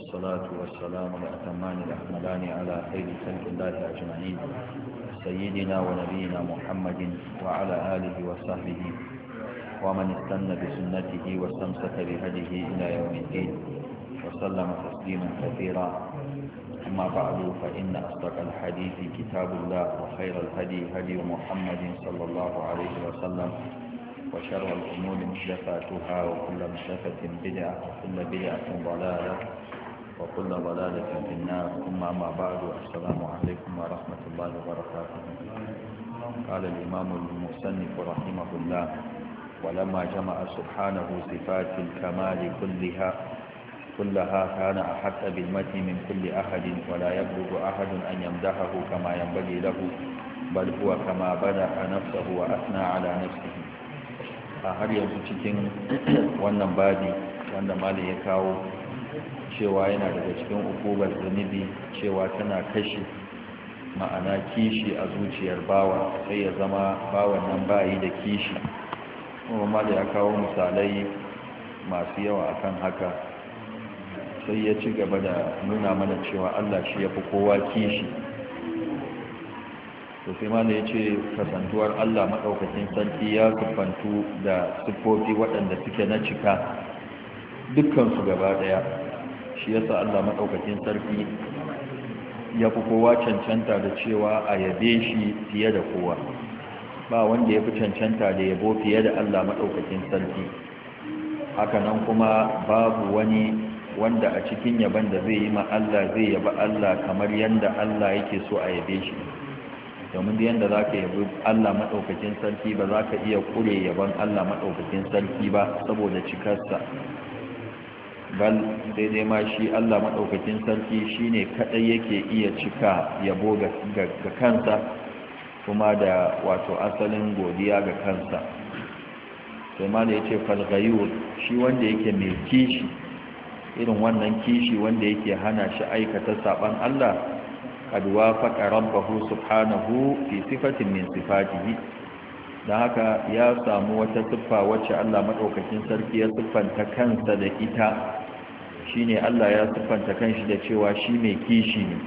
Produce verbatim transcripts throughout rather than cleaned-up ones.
والصلاة والسلام الأتمان الأكملان على خير خلق الله أجمعين سيدنا ونبينا محمد وعلى آله وصحبه ومن استنى بسنته واستمسك بهديه إلى يوم الدين وسلم تسليما كثيرا. أما بعد فإن أصدق الحديث كتاب الله وخير الهدي هدي محمد صلى الله عليه وسلم وشر الأمور محدثاتها وكل محدثة بدعة وكل بدعة ضلالة وكل ضلالة في النار. ثم أما بعد السلام عليكم ورحمة الله وبركاته. قال الإمام المصنف رحمه الله: ولما جمع سبحانه صفات الكمال كلها كلها كان أحق بالمدح من كل أحد ولا يبلغ أحد أن يمدحه كما ينبغي له، بل هو كما بدح نفسه وأثنى على نفسه. a har yanzu cikin wannan babi wanda mali ya kawo cewa yana daga cikin ukubar zunubi cewa tana kashe ma'ana kishi a zuciyar bawa sai ya zama bawan nan bayi da kishi. kuma mali ya kawo misalai masu yawa akan haka, sai ya ci gaba da nuna mana cewa Allah shi ya fi kowa kishi. to sai ma da ya ce kasantuwar Allah maɗaukakin sarki ya siffantu da siffofi waɗanda suke na cika dukkansu gaba ɗaya, shi yasa Allah maɗaukakin sarki ya fi kowa cancanta da cewa a yabe shi fiye da kowa. ba wanda ya fi cancanta da yabo fiye da Allah maɗaukakin sarki. hakanan kuma babu wani wanda a cikin yaban da zai yi ma Allah zai yaba Allah kamar yadda Allah yake so a yabe shi. domin da yadda za ka yabi Allah maɗaukakin sarki ba za ka iya ƙure yaban Allah maɗaukakin sarki ba saboda cikarsa. bal daidai ma shi Allah maɗaukakin sarki shi ne kaɗai yake iya cika yabo ga kansa kuma da wato asalin godiya ga kansa. sai ma da ya ce falgayur, shi wanda yake mai kishi irin wannan kishi wanda yake hana shi aikata saɓan Allah قد وافق ربه سبحانه في صفة من صفاته. da haka ya samu wata siffa wacce Allah madaukakin sarki ya siffanta kansa da ita, shine Allah ya siffanta kanshi da cewa shi mai kishi ne.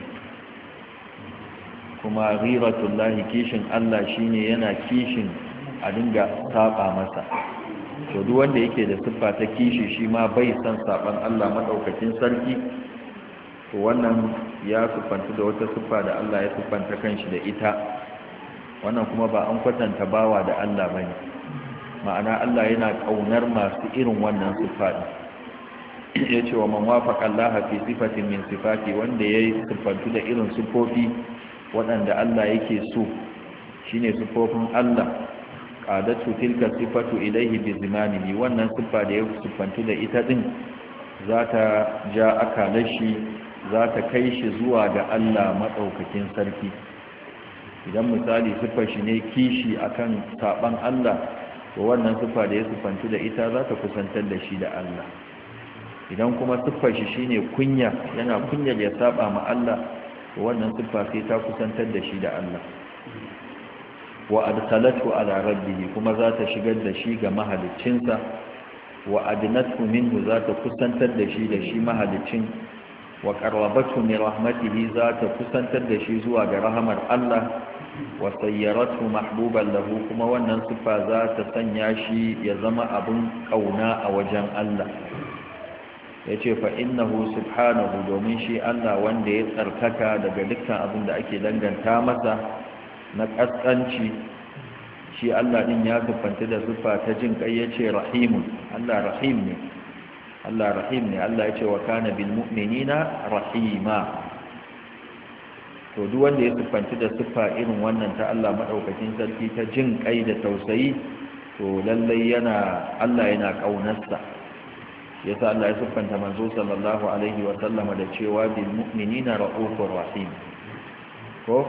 kuma ghiratullahi, kishin Allah shine yana kishin a dinga saba masa. to duk wanda yake da siffa ta kishi shi ma bai san saban Allah madaukakin sarki, to wannan ya siffanta da wata siffa da Allah ya siffanta kanshi da ita. wannan kuma ba an kwatanta bawa da Allah bane, ma'ana Allah yana kaunar masu irin wannan siffa din. yace wa man wafaqa Allah fi sifatin min sifati, wanda yayi siffantu da irin siffofi waɗanda Allah yake so, shine siffofin Allah. qadatu tilka sifatu ilayhi bi zimanihi, wannan siffa da ya siffantu da ita din za ta ja akalashi, za ta kai shi zuwa ga Allah maɗaukakin sarki. idan misali siffar shi ne kishi akan saɓan Allah, to wannan siffa da ya siffantu da ita za ta kusantar da shi da Allah. idan kuma siffar shi shine kunya, yana kunyar ya saɓa ma Allah, to wannan siffa sai ta kusantar da shi da Allah. wa adkhalatu ala rabbihi, kuma za ta shigar da shi ga mahaliccinsa. wa adnatu minhu, za ta kusantar da shi da shi mahaliccin. wa qarrabatu min rahmatihi, za ta kusantar da shi zuwa ga rahamar Allah. wa sayyaratu mahbuban lahu, kuma wannan sifa za ta sanya shi ya zama abun kauna a wajen Allah. yace fa innahu subhanahu, domin shi Allah wanda ya tsarkaka daga dukkan abin da ake danganta masa na kaskanci, shi Allah din ya sifanta da sifa ta jin kai, yace rahimun, Allah rahim ne. Allah rahim ne. Allah ya ce wa kana bil mu'minina rahima. to duk wanda ya siffanci da siffa irin wannan ta Allah madaukakin sarki ta jin kai da tausayi, to lallai yana Allah yana kaunarsa. yasa Allah ya siffanta manzo sallallahu alaihi wa sallama da cewa bil mu'minina raufur rahim. ko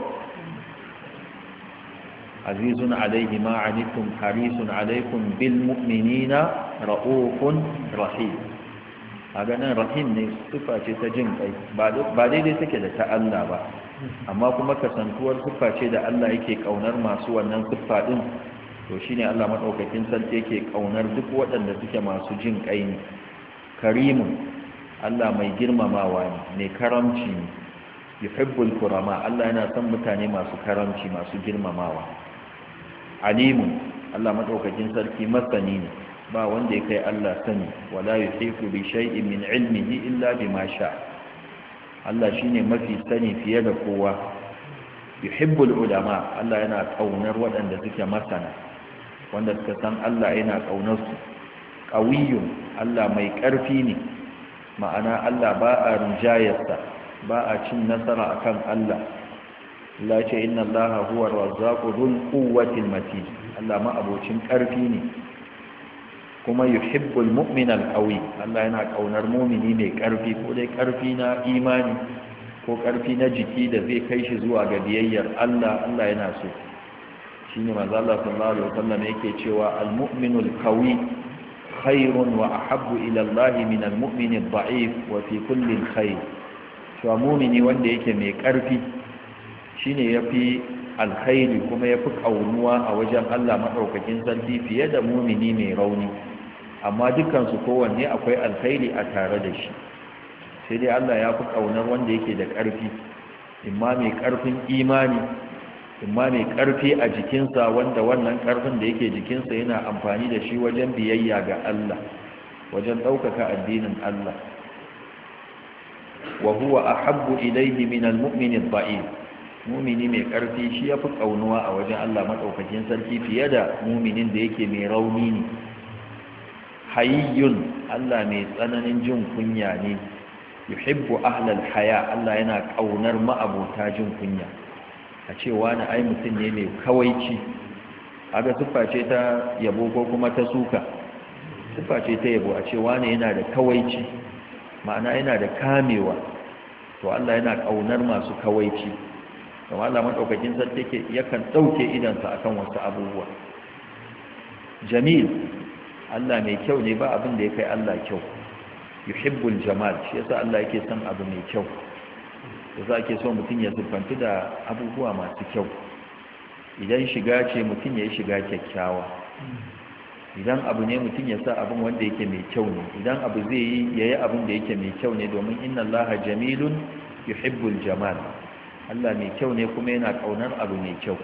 azizun alaihi ma anittum harisun alaikum bil mu'minina raufun rahim. a ganin rahim ne siffa ce ta jin kai, ba daidai take da ta Allah ba, amma kuma kasantuwar siffa ce da Allah yake kaunar masu wannan siffa din, to shine Allah madaukakin sarki yake kaunar duk waɗanda suke masu jin kai ne. karimun, Allah mai girmamawa ne mai karamci ne yuhibbul kurama Allah yana son mutane masu karamci masu girmamawa alimun Allah madaukakin sarki masani ne ba wanda ya kai Allah sani wala yuhiqu bi shay'in min ilmihi illa bima sha Allah shine mafi sani fiye da kowa yuhibbul ulama Allah yana kaunar waɗanda suke masana wanda suka san Allah yana kaunar su qawiyyun Allah mai ƙarfi ne ma'ana Allah ba a rinjayarsa ba a cin nasara akan Allah Allah ce inna Allah huwa ar-razzaqu dhul quwwatil matin Allah ma abocin ƙarfi ne kuma yuhibbul mu'mina al-qawi Allah yana kaunar mu'mini mai ƙarfi ko dai ƙarfi na imani ko ƙarfi na jiki da zai kai shi zuwa ga biyayyar Allah Allah yana so shine manzo Allah sallallahu alaihi wasallam yake cewa al-mu'minul qawi khairun wa ahabbu ila Allah min al-mu'min ad-da'if wa fi kulli khair to mu'mini wanda yake mai ƙarfi shine yafi alkhairi kuma yafi kaunuwa a wajen Allah madaukakin sarki fiye da mu'mini mai rauni amma dukkan su kowanne akwai alkhairi a tare da shi sai dai Allah ya fi kaunar wanda yake da ƙarfi imma mai ƙarfin imani imma mai ƙarfi a jikinsa wanda wannan ƙarfin da yake jikinsa yana amfani da shi wajen biyayya ga Allah wajen ɗaukaka addinin Allah wa huwa ahabbu ilayhi min al-mu'min ad-da'if mu'mini mai ƙarfi shi yafi kaunuwa a wajen Allah madaukakin sarki fiye da mu'minin da yake mai rauni ne hayyun Allah mai tsananin jin kunya ne yuhibbu ahlal haya Allah yana kaunar ma'abota jin kunya a cewa na ai mutum ne mai kawaici aga siffa ce ta yabo ko kuma ta suka siffa ce ta yabo a cewa ne yana da kawaici ma'ana yana da kamewa to Allah yana kaunar masu kawaici kuma Allah madaukakin sarki yake yakan dauke idansa akan wasu abubuwa jamil Allah mai kyau ne ba abin da ya kai Allah kyau yuhibbul jamal shi yasa Allah yake son abu mai kyau yasa ake so mutum ya zubbantu da abubuwa masu kyau idan shiga ce mutum ya yi shiga kyakkyawa idan abu ne mutum ya sa abin wanda yake mai kyau ne idan abu zai yi ya yi abin da yake mai kyau ne domin inna Allaha jamilun yuhibbul jamal Allah mai kyau ne kuma yana kaunar abu mai kyau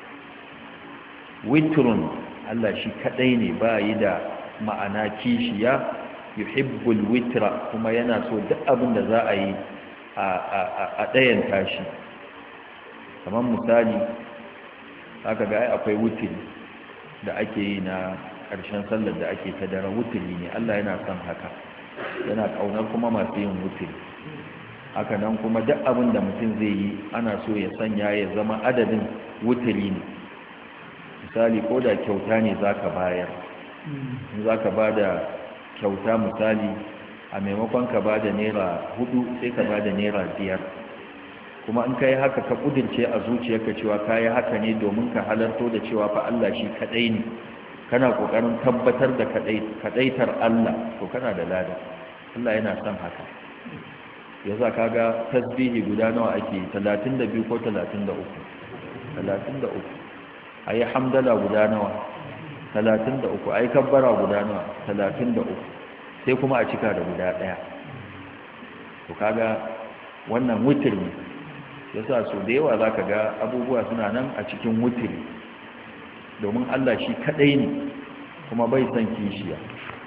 witrun Allah shi kadai ne ba yi da ma'ana kishiya yuhibbul witra kuma yana so duk abin da za a yi a ɗayan tashi kamar misali aka ga akwai wutiri da ake yi na ƙarshen sallar da ake ta dare wutiri ne Allah yana son haka yana ƙaunar kuma masu yin wutiri haka nan kuma duk abin da mutum zai yi ana so ya sanya ya zama adadin wutiri ne misali ko da kyauta ne za ka bayar za ka ba da kyauta misali a maimakon ka ba da naira hudu sai ka ba da naira biyar kuma in ka yi haka ka kudirce a zuciyarka cewa ka yi haka ne domin ka halarto da cewa fa Allah shi kadai ne kana kokarin tabbatar da kadaitar Allah to kana da lada Allah yana son haka yasa kaga tasbihi guda nawa ake talatin da biyu ko talatin da uku talatin da uku ayi hamdala guda nawa talatin da uku ayi kabbara guda nawa talatin da uku sai kuma a cika da guda ɗaya to kaga wannan wutiri ne yasa so da yawa zaka ga abubuwa suna nan a cikin wutiri domin Allah shi kadai ne kuma bai san kishiya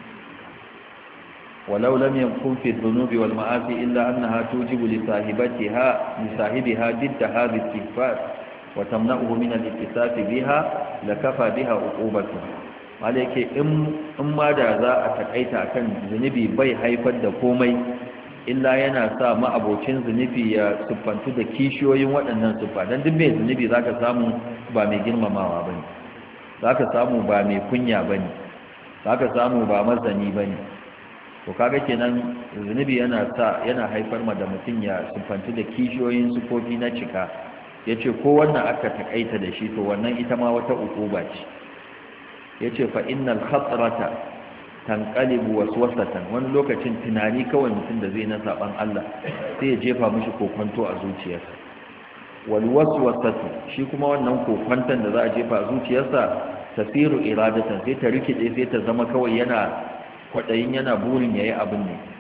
walau lam yakun fi dhunubi wal ma'asi illa annaha tujibu li sahibatiha li sahibiha didda hadhihi al-sifat wa tamna'uhu min al-ittisaf biha lakafa biha uqubatu malike in in ma da za a takaita kan zunubi bai haifar da komai illa yana sa ma'abocin zunubi ya siffantu da kishiyoyin waɗannan siffa dan duk mai zunubi zaka samu ba mai girmamawa bane zaka samu ba mai kunya bane zaka samu ba mazani bane to kaga kenan zunubi yana sa yana haifar ma da mutum ya siffantu da kishiyoyin sifofi na cika yace ko wannan aka takaita da shi to wannan ita ma wata ukuba ce yace fa innal khatrata tanqalibu waswasatan wani lokacin tunani kawai mutum da zai na saban Allah sai ya jefa mishi kokonto a zuciyarsa wal waswasatu shi kuma wannan kokonton da za a jefa a zuciyarsa tasiru iradatan sai ta rikide sai ta zama kawai yana kwadayin yana burin yayi abin ne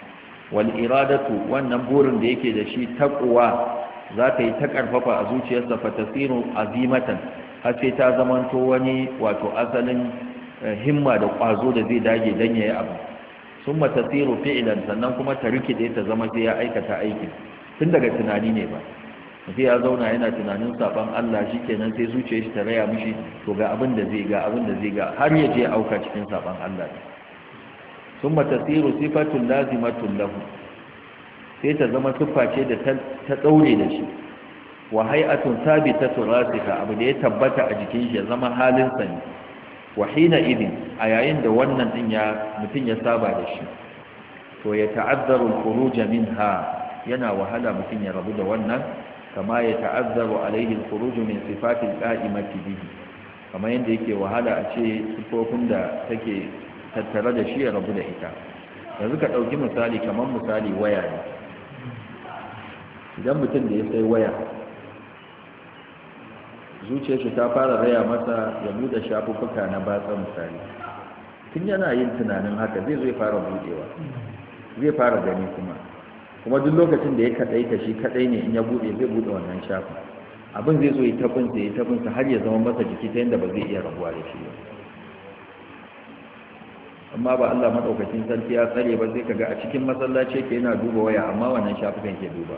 wal iradatu wannan burin da yake da shi taqwa za ta yi ta karfafa a zuciyarsa fa tasiru azimatan har sai ta zamanto wani wato asalin himma da kwazo da zai dage dan yayi abu summa tasiru fi'lan sannan kuma ta rikide ta zama sai ya aikata aikin tun daga tunani ne ba mutum ya zauna yana tunanin saban Allah shikenan sai zuciyar shi ta raya mishi to ga abin da zai ga abin da zai ga har ya je auka cikin saban Allah summa tasiru sifatun lazimatun lahu sai ta zama tuffa ce da ta daure da shi wa hay'atun thabitatu rasika abu da ya tabbata a jikin shi ya zama halin sa ne wa hina idin a yayin da wannan din ya mutun ya saba da shi to ya ta'azzaru al-khuruj minha yana wahala mutun ya rabu da wannan kama ya ta'azzaru alaihi al-khuruj min sifatil qa'imati bihi kamar yanda yake wahala a ce sifofin da take tattare da shi ya rabu da ita yanzu ka dauki misali kamar misali waya ne idan mutum da ya sai waya zuciyar shi ta fara raya masa ya bude shafuffuka na batsa misali tun yana yin tunanin haka zai zai fara budewa zai fara gani kuma kuma duk lokacin da ya kadai ta shi kadai ne in ya bude zai bude wannan shafin abin zai zo ya tabinsa ya tabinsa har ya zama masa jiki ta yadda ba zai iya rabuwa da shi ba amma ba Allah madaukakin sarki ya tsare ba sai kaga a cikin masallaci yake yana duba waya amma wannan shafukan ke duba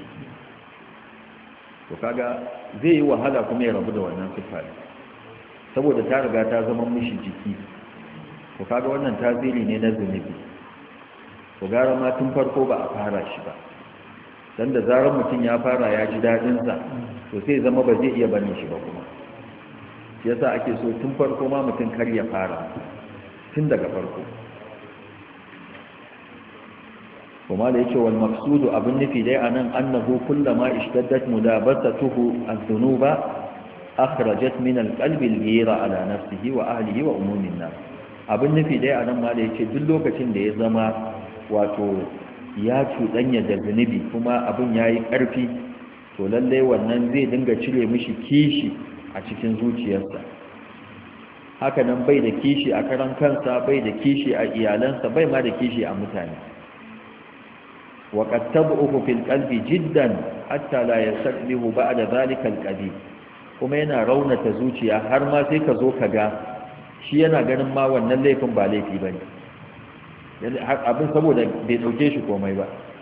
to kaga zai yi wahala kuma ya rabu da wannan sifa saboda ta riga ta zama mishi jiki to kaga wannan tasiri ne na zunubi to gara ma tun farko ba a fara shi ba dan da zarar mutum ya fara ya ji dadin sa to sai zama ba zai iya bane shi ba kuma shi yasa ake so tun farko ma mutum kar ya fara tun daga farko kuma da yake wal maqsudu abin nufi dai anan annahu kullama ishtaddat mulabasatuhu az-dhunuba akhrajat min al-qalbi al-ghira ala nafsihi wa ahlihi wa umumin nas abin nufi dai anan ma da yake duk lokacin da ya zama wato ya cuɗanya da zunubi kuma abin yayi ƙarfi to lalle wannan zai dinga cire mishi kishi a cikin zuciyarsa haka nan bai da kishi a karan kansa bai da kishi a iyalansa bai ma da kishi a mutane وقد تبعه في القلب جدا حتى لا يستقبه بعد ذلك القديم kuma yana raunata zuciya har ma sai ka zo ka ga shi yana ganin ma wannan laifin ba laifi bane abin saboda bai dauke shi komai ba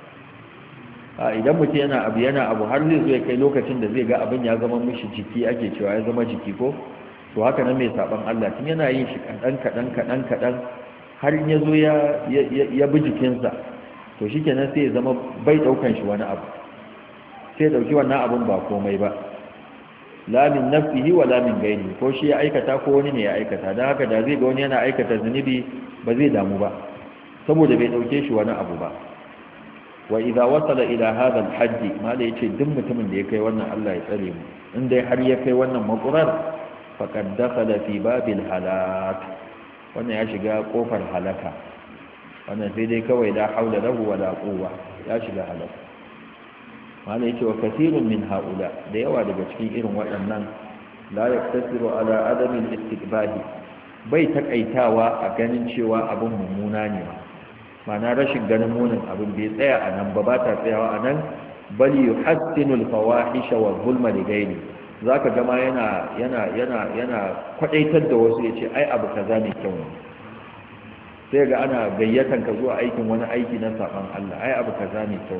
a idan mutum yana abu yana abu har zai zo ya kai lokacin da zai ga abin ya zama mishi jiki ake cewa ya zama jiki ko to haka nan mai saban Allah tun yana yin shi kadan kadan kadan kadan har ya zo ya ya bi jikinsa to shi kenan sai ya zama bai daukan shi wani abu sai dauki wannan abun ba komai ba la min nafsihi wa la min ghairihi ko shi ya aikata ko wani ne ya aikata dan haka da zai ga wani yana aikata zunubi ba zai damu ba saboda bai dauke shi wani abu ba wa idza wasala ila hadha al-hadd ma da yace duk mutumin da ya kai wannan Allah ya tsare mu in dai har ya kai wannan makurar faqad dakhala fi babil halak wannan ya shiga kofar halaka wannan sai dai kawai la haula lahu wala quwwa ya shiga halaka malai yace wa kathirun min haula da yawa daga cikin irin waɗannan la yaktasiru ala adami al-istiqbali bai takaitawa a ganin cewa abin mummuna ne ma'ana rashin ganin munin abin bai tsaya a nan ba ba ta tsayawa a nan bali yuhassinu al-fawahisha wa zulma li ghayri zaka ga ma yana yana yana yana kwadaitar da wasu yace ai abu kaza ne kyau ne sai ga ana gayyatan ka zuwa aikin wani aiki na saban Allah ai abu kaza ne kyau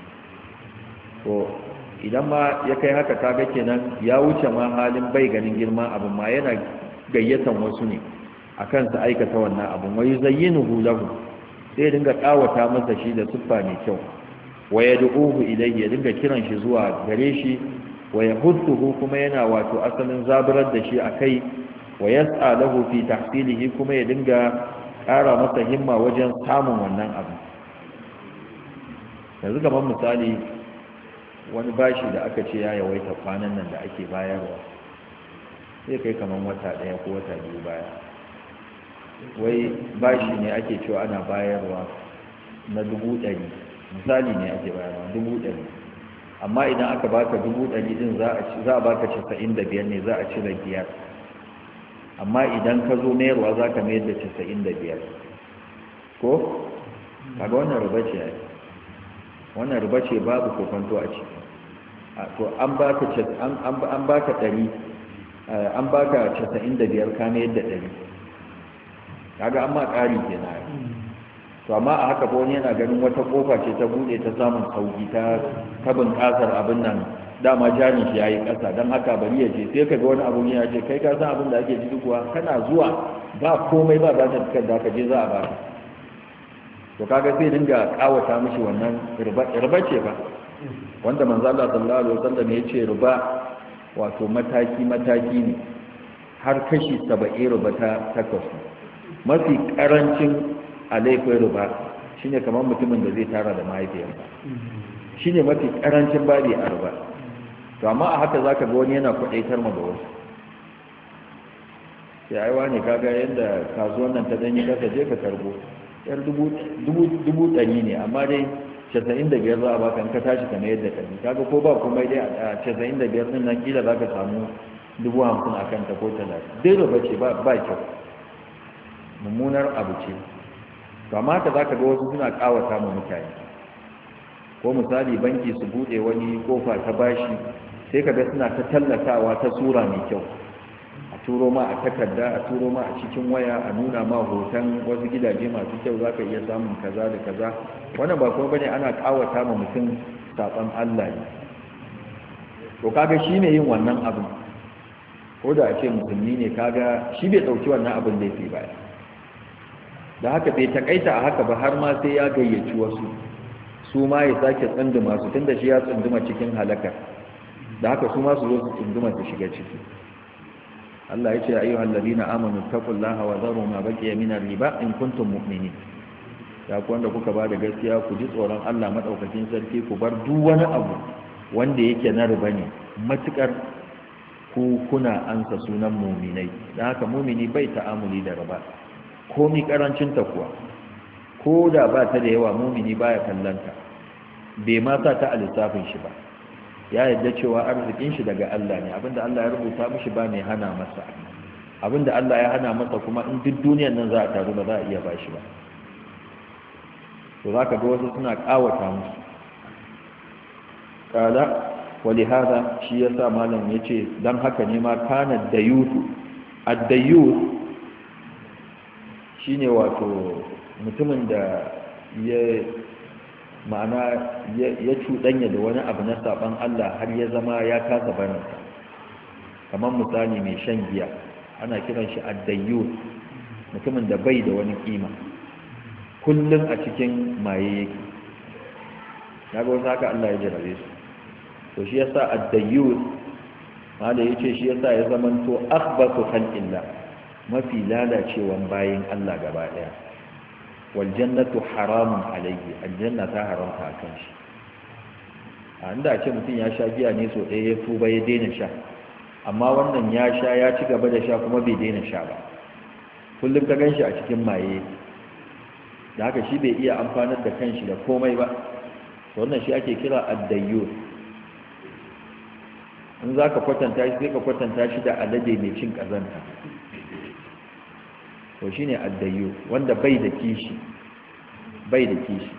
to idan ma ya kai haka kaga kenan ya wuce ma halin bai ganin girman abin ma yana gayyatan wasu ne akan su aikata wannan abin wa yuzayyinuhu lahu sai dinga kawata masa shi da siffa mai kyau wa yad'uhu ilayhi ya dinga kiran shi zuwa gare shi wa yahudduhu kuma yana wato asalin zaburar da shi akai wa yas'a lahu fi tahsilihi kuma ya dinga ƙara masa himma wajen samun wannan abu yanzu kamar misali wani bashi da aka ce ya yawaita kwanan nan da ake bayarwa sai kai kamar wata ɗaya ko wata biyu baya wai bashi ne ake cewa ana bayarwa na dubu ɗari misali ne ake bayarwa dubu ɗari amma idan aka baka dubu ɗari din za a baka casa'in da biyar ne za a cire biyar amma idan ka zo mayarwa za ka mayar da casa'in da biyar ko? kaga wannan riba ce wannan riba ce babu kokonto a ciki to an baka an an baka ɗari an baka casa'in da biyar ka ne yadda ɗari kaga an ma ƙari kenan to amma a haka wani yana ganin wata kofa ce ta bude ta samun sauki ta tabin kasar abin nan dama jarin shi yayi kasa dan haka bari ya je sai kaga wani abu ne ya ce kai ka san abin da ake ciki kuwa kana zuwa ba komai ba za ta tukar da ka je za a ba to kaga sai dinga kawata mishi wannan riba riba ce ba wanda manzo Allah sallallahu alaihi wasallam ya ce riba wato mataki mataki ne har kashi saba'in riba ta takwas mafi karancin alaifin riba shi ne kamar mutumin da zai tara da mahaifiyarsa shi ne mafi karancin babi a riba to amma a haka za ka ga wani yana kwadaitar ma da wasu sai aiwa ne kaga yadda kasuwan nan ta danyi kasa je ka karbo yar dubu ɗari ne amma dai casa'in da biyar za a baka in ka tashi ka mayar da ɗari kaga ko ba komai dai a casa'in da biyar ɗin nan kila za ka samu dubu hamsin a kanta ko talatin dai riba ce ba kyau mummunar abu ce to amma haka za ka ga wasu suna kawata mu mutane ko misali banki su bude wani kofa ta bashi sai ka ga suna ta tallatawa ta sura mai kyau a turo ma a takarda a turo ma a cikin waya a nuna ma hoton wasu gidaje masu kyau za ka iya samun kaza da kaza wannan ba kuma bane ana kawata ma mutum saban Allah ne to kaga shi ne yin wannan abin ko da a ce musulmi ne kaga shi bai dauki wannan abin da yake baya da haka bai takaita a haka ba har ma sai ya gayyaci wasu su ma ya sake tsunduma su tunda shi ya tsunduma cikin halaka da haka su ma su zo su tsunduma su shiga ciki Allah ya ce ayyuhal ladina amanu taqullaha wa dharu ma baqiya min riba in kuntum mu'minin ya ku wanda kuka ba da gaskiya ku ji tsoron Allah madaukakin sarki ku bar duk wani abu wanda yake na riba ne matukar ku kuna ansa sunan mu'minai dan haka mu'mini bai ta'amuli da riba komi karancinta kuwa ko da ba ta da yawa mumini baya kallanta bai ma sa ta a lissafin shi ba ya yadda cewa arzikin shi daga Allah ne abinda Allah ya rubuta mishi ba mai hana masa abinda Allah ya hana masa kuma in duk duniyar nan za a taru ba za a iya ba shi ba to za ka ga wasu suna kawata musu kala wali hada shi ya sa malam ya ce don haka ne ma kana dayutu addayut shine wato mutumin da ya ma'ana ya cuɗanya da wani abu na saban Allah har ya zama ya kasa barinsa kamar misali mai shan giya ana kiran shi addayyut mutumin da bai da wani kima kullum a cikin maye yake na ga wasu haka Allah ya jarabe su to shi yasa addayyut ma da yace shi yasa ya zamanto akhbatu khalqillah mafi lalacewan bayin Allah gaba daya wal jannatu haramun alayhi aljanna ta haramta akan shi a inda ce mutum ya sha giya ne so ɗaya ya tuba ya daina sha amma wannan ya sha ya ci gaba da sha kuma bai daina sha ba kullum ka ganshi a cikin maye da haka shi bai iya amfanar da kanshi da komai ba wannan shi ake kira addayyo in za ka kwatanta shi sai ka kwatanta shi da alade mai cin ƙazanta to shi ne addayyo wanda bai da kishi bai da kishi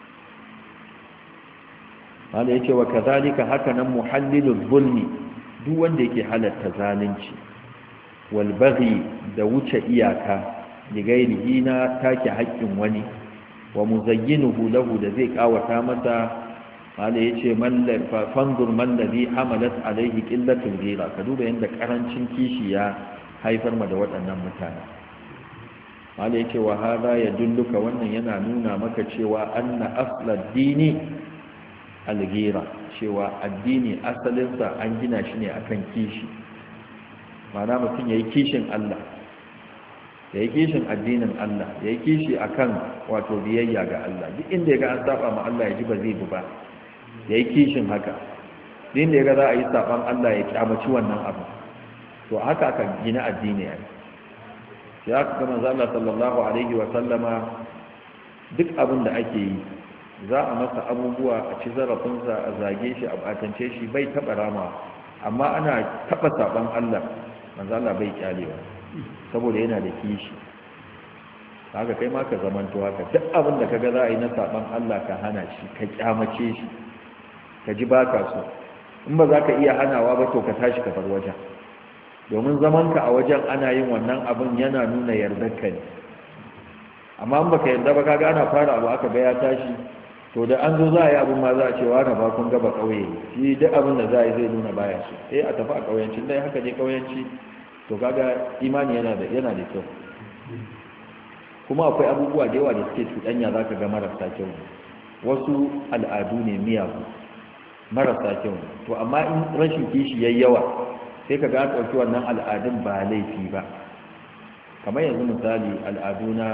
wanda ya ce wa kazalika haka nan muhallilul zulmi duk wanda yake halatta zalunci wal baghi da wuce iyaka da gairihi na take haƙƙin wani wa muzayyinuhu lahu da zai kawata masa wanda ya ce fanzur mallazi hamalat alaihi qillatul ghira ka duba yanda karancin kishi ya haifar ma da waɗannan mutane wanda ya ce wa hada ya dulluka wannan yana nuna maka cewa anna aslad dini algira cewa addini asalinsa an gina shi ne akan kishi ma'ana mutum ya yi kishin Allah ya yi kishin addinin Allah ya yi kishi akan wato biyayya ga Allah duk inda ya ga an saba ma Allah ya ji ba zai bi ba ya yi kishin haka duk inda ya ga za a yi saban Allah ya kyamaci wannan abu to haka aka gina addini ya ya ga manzo Allah sallallahu alaihi wa sallama duk abin da ake yi za a masa abubuwa a ci zarafinsa a zage shi a batance shi bai taba rama amma ana taba saban Allah manzo Allah bai kyalewa saboda yana da kishi haka kai ma ka zamanto haka duk abin da kaga za a yi na saban Allah ka hana shi ka kyamace shi ka ji baka so in ba za ka iya hanawa ba to ka tashi ka bar wajen domin zamanka a wajen ana yin wannan abin yana nuna yardarka ne amma in baka yarda ba kaga ana fara abu aka ga ya tashi to da an zo za a yi abin ma za a ce wa na ba kun gaba kauye shi duk abin da za a yi zai nuna baya so eh a tafi a kauyancin dai haka je kauyanci to kaga imani yana da yana da kyau kuma akwai abubuwa da yawa da suke cuɗanya za ka ga marasa kyau wasu al'adu ne miyagu marasa kyau to amma in rashin kishi yayi yawa sai ka ga ɗauki wannan al'adun ba laifi ba kamar yanzu misali al'adu na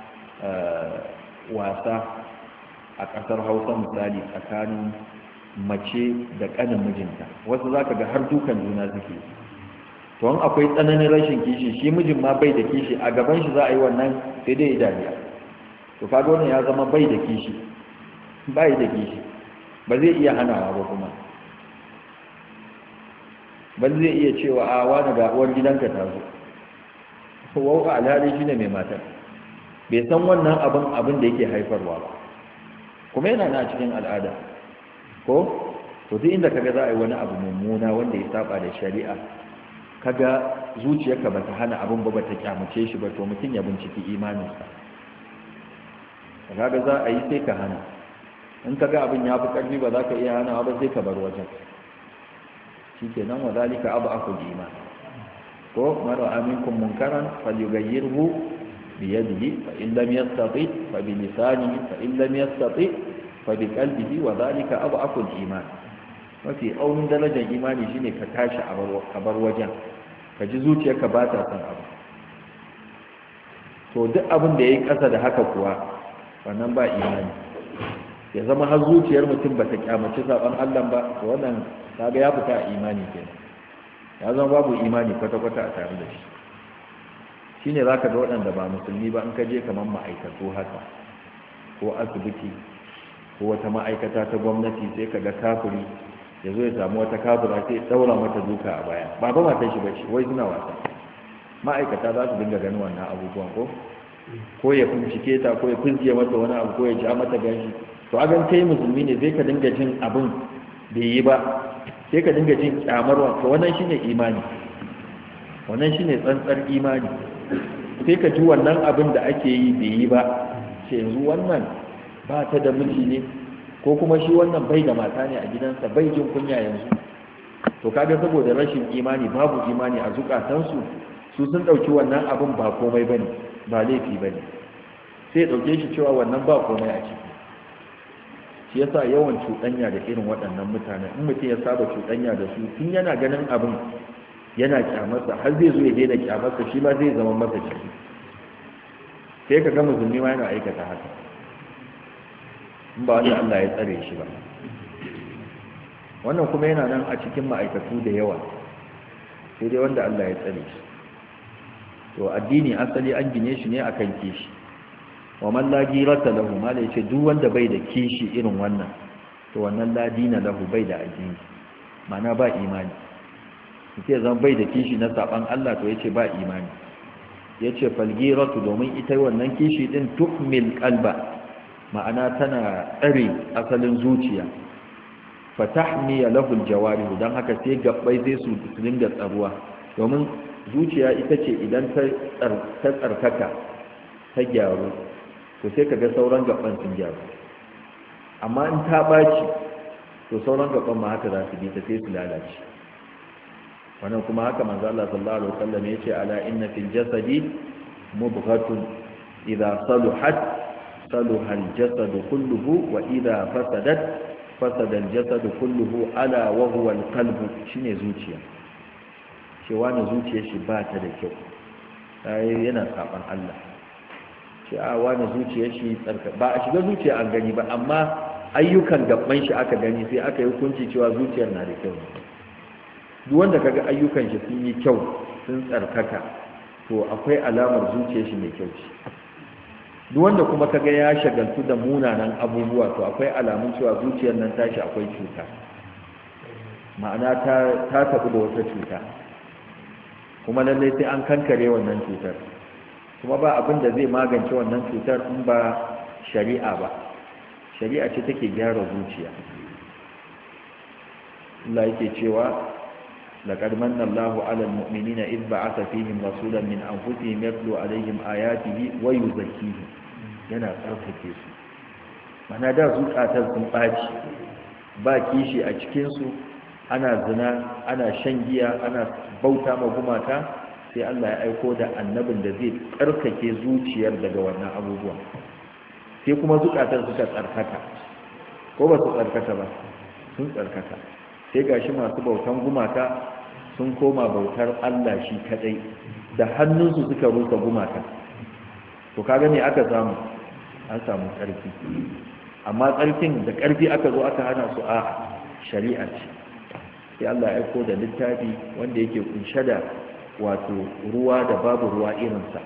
wasa a ƙasar hausa misali tsakanin mace da ƙanin mijinta wasu za ka ga har dukan juna suke to an akwai tsananin rashin kishi shi mijin ma bai da kishi a gaban shi za a yi wannan sai dai dariya to kaga wannan ya zama bai da kishi bai da kishi ba zai iya hanawa ba kuma ba zai iya cewa a wani ga uwar gidanka ta zo wau a alhali shine mai matar bai san wannan abin abin da yake haifarwa ba kuma yana na cikin al'ada ko to duk inda kaga za a yi wani abu mummuna wanda ya saba da shari'a kaga zuciyarka bata hana abin ba bata kyamace shi ba to mutum ya binciki imaninsa kaga za a yi sai ka hana in kaga abin ya fi karfi ba za ka iya hana ba sai ka bar wajen shikenan wa zalika abu akul iman ko mara aminkum munkaran falyughayyirhu bi yadihi fa in lam yastati fa bi lisanihi fa in lam yastati fa bi qalbihi wa zalika abu akul iman mafi aunin darajar imani shine ka tashi a bar wajen ka ji zuciyarka ba ta san abu to duk abin da ya yi ƙasa da haka kuwa wannan ba imani ya zama har zuciyar mutum ba ta kyamaci saɓon Allah ba to wannan kaga ya fita a imani kenan ya zama babu imani kwata-kwata a tare da shi shine za ka ga waɗanda ba musulmi ba in ka je kamar ma'aikatu haka ko asibiti ko wata ma'aikata ta gwamnati sai ka ga kafiri ya zo ya samu wata kafira sai daura mata duka a baya ba ba matan shi bace wai suna wasa ma'aikata za su dinga ganin wannan abubuwan ko ko ya bincike ta ko ya fince mata wani abu ko ya ja mata ganshi to a gan kai musulmi ne zai ka dinga jin abin bai yi ba sai ka dinga jin kyamarwa to wannan shine imani wannan shine tsantsar imani sai ka ji wannan abin da ake yi bai yi ba sai yanzu wannan ba ta da miji ne ko kuma shi wannan bai da mata ne a gidansa bai jin kunya yanzu to kaga saboda rashin imani babu imani a zukatansu su sun dauki wannan abin ba komai bane ba laifi bane sai dauke shi cewa wannan ba komai a ciki shi yasa yawan cuɗanya da irin waɗannan mutanen in mutum ya saba cuɗanya da su tun yana ganin abin yana kyamarsa har zai zo ya daina kyamarsa shi ma zai zama masa ciki sai ka ga musulmi ma yana aikata haka in ba wani Allah ya tsare shi ba wannan kuma yana nan a cikin ma'aikatu da yawa sai dai wanda Allah ya tsare shi to addini asali an gine shi ne akan kishi wa man la girata lahu mala yace duk wanda bai da kishi irin wannan to wannan la dina lahu bai da addini ma'ana ba imani yake zan bai da kishi na saban Allah to yace ba imani yace fal giratu domin ita wannan kishi din tukmil qalba ma'ana tana tsare asalin zuciya fatahmiya lahu aljawarihu dan haka sai gabbai zai su dinga tsaruwa domin zuciya ita ce idan ta tsarkaka ta gyaru to sai kaga sauran gabban sun gyaru amma in ta baci to sauran gabban ma haka za su bi ta sai su lalace wannan kuma haka manzo Allah sallallahu alaihi wasallam yace ala inna fil jasadi mudghatun idha saluhat saluha al-jasad kulluhu wa idha fasadat fasada al-jasad kulluhu ala wa huwa al-qalb shine zuciya cewa ne zuciyar shi ba ta da kyau sai yana saban Allah ce a wani zuciyar shi tsarka ba a shiga zuciya an gani ba amma ayyukan gaban shi aka gani sai aka yi hukunci cewa zuciyar na da kyau duk wanda kaga ayyukan shi sun yi kyau sun tsarkaka to akwai alamar zuciyar shi mai kyau ce duk wanda kuma kaga ya shagaltu da munanan abubuwa to akwai alamun cewa zuciyar nan tashi akwai cuta ma'ana ta ta tafi da wata cuta kuma lallai sai an kankare wannan cutar kuma ba abin da zai magance wannan cutar in ba shari'a ba. Shari'a ce take gyara zuciya. Allah yake cewa laqad manna Allahu 'alal mu'minina idh ba'atha fihim rasulan min anfusihim yatlu 'alayhim ayatihi wa yuzakkihim, yana tsarkake su. Mana da zukatar sun ɓaci, ba kishi a cikinsu, ana zina, ana shan giya, ana bauta ma gumaka, sai Allah ya aiko da annabin da zai tsarkake zuciyar daga wannan abubuwa. Sai kuma zukatar suka tsarkaka, ko ba su tsarkaka ba, sun tsarkaka. Sai gashi masu bautan gumaka sun koma bautar Allah shi kadai, da hannunsu suka rusa gumaka. To kaga me aka samu? An samu tsarki. Amma tsarkin da ƙarfi aka zo aka hana su a shari'a ce. Sai Allah ya aiko da littafi wanda yake kunshe da wato ruwa da babu ruwa irinsa.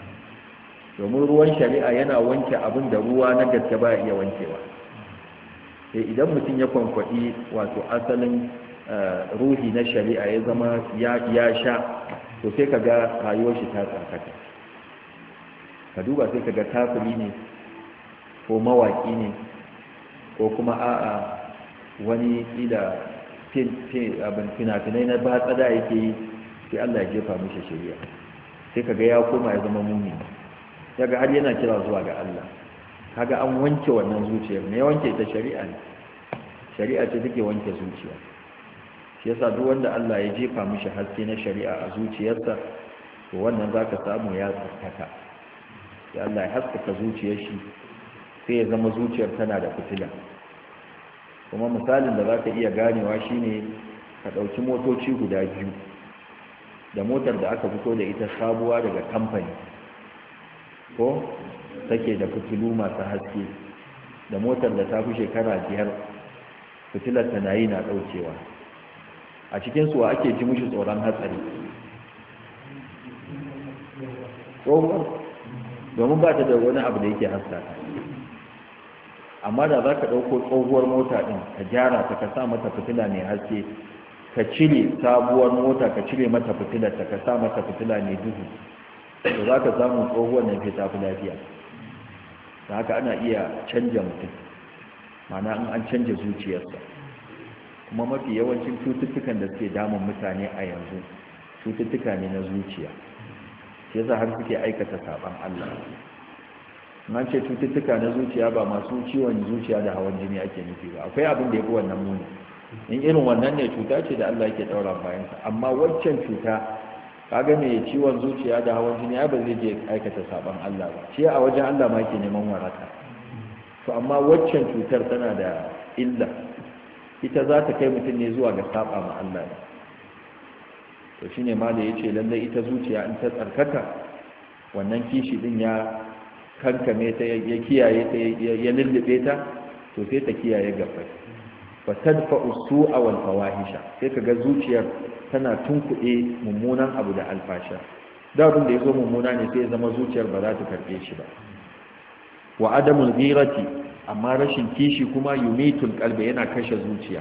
Domin ruwan shari'a yana wanke abin da ruwa na gaske ba iya wankewa. Sai idan mutum ya kwankwaɗi wato asalin ruhi na shari'a ya zama ya sha, to sai ka ga rayuwar shi ta tsarkaka. Ka duba sai ka ga kafiri ne ko mawaki ne ko kuma a'a wani ila fina-finai na batsada yake yi, sai Allah ya jefa mishi shari'a, sai kaga ya koma ya zama mumini, yaga har yana kira zuwa ga Allah. Kaga an wanke wannan zuciyar, me ya wanke ta? Shari'a ne. Shari'a ce take wanke zuciya. Shi yasa duk wanda Allah ya jefa mishi haske na shari'a a zuciyarsa, to wannan zaka samu ya tsarkaka. sai Allah ya haskaka zuciyar shi, sai ya zama zuciyar tana da fitila. Kuma misalin da za ka iya ganewa shine ka ɗauki motoci guda biyu, da motar da aka fito da ita sabuwa daga kamfani ko take da fitilu masu haske, da motar da ta fi shekara biyar fitilar ta na yi na ɗaukewa. A cikinsu wa ake ji mushi tsoron hatsari? tsohuwar, domin ba ta da wani abu da yake haskaka. Amma da za ka ɗauko tsohuwar mota ɗin ka gyara ta, ka sa mata fitila mai haske, ka cire sabuwar mota ka cire mata fitilar ta, ka sa mata fitila mai duhu, da za ka samu tsohuwar nan fi tafi lafiya. Da haka ana iya canja mutum, mana in an canja zuciyarsa. Kuma mafi yawancin cututtukan da suke damun mutane a yanzu cututtuka ne na zuciya, shi yasa har suke aikata saban Allah. Nan ce cututtuka na zuciya ba masu ciwon zuciya da hawan jini ake nufi ba, akwai abin da ya fi wannan muni. In irin wannan ne cuta ce da Allah yake daura bayansa, amma waccan cuta kaga mai ciwon zuciya da hawan jini ba zai je aikata saban Allah ba, shi a wajen Allah ma yake neman waraka. To amma waccan cutar tana da illa, ita za ta kai mutum ne zuwa ga saba ma Allah ne. To shine ma da yace lalle ita zuciya in ta tsarkaka, wannan kishi din ya kankame ta, ya kiyaye ta, ya lullube ta, to sai ta kiyaye gaba. Fa tadfa'u su'a wal fawahisha, sai kaga zuciyar tana tunkuɗe mummunan abu da alfasha. Da abin da yazo mummuna ne sai ya zama zuciyar ba za ta karbe shi ba. Wa adamul ghirati, amma rashin kishi kuma yumitul qalbi, yana kashe zuciya.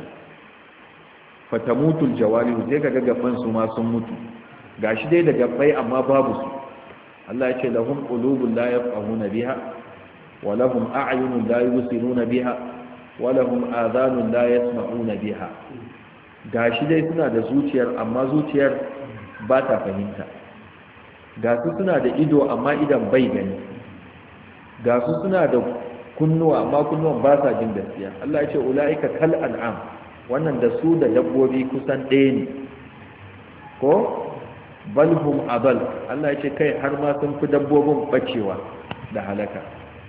Fatamutul jawarihu, sai kaga gaban su ma sun mutu. Gashi dai da gabbai amma babu su. Allah ya ce lahum qulubun la yafqahuna biha wa lahum a'yunun la yubsiruna biha wa lahum adhanun la yasma'una biha. Gashi dai suna da zuciyar amma zuciyar ba ta fahimta. Ga su suna da ido amma idan bai gani. Ga su suna da kunnuwa amma kunnuwan ba sa jin gaskiya. Allah ya ce ulaika kal an'am, wannan da su da dabbobi kusan ɗaya ne. Ko balhum abal, Allah ya ce kai har ma sun fi dabbobin bacewa da halaka.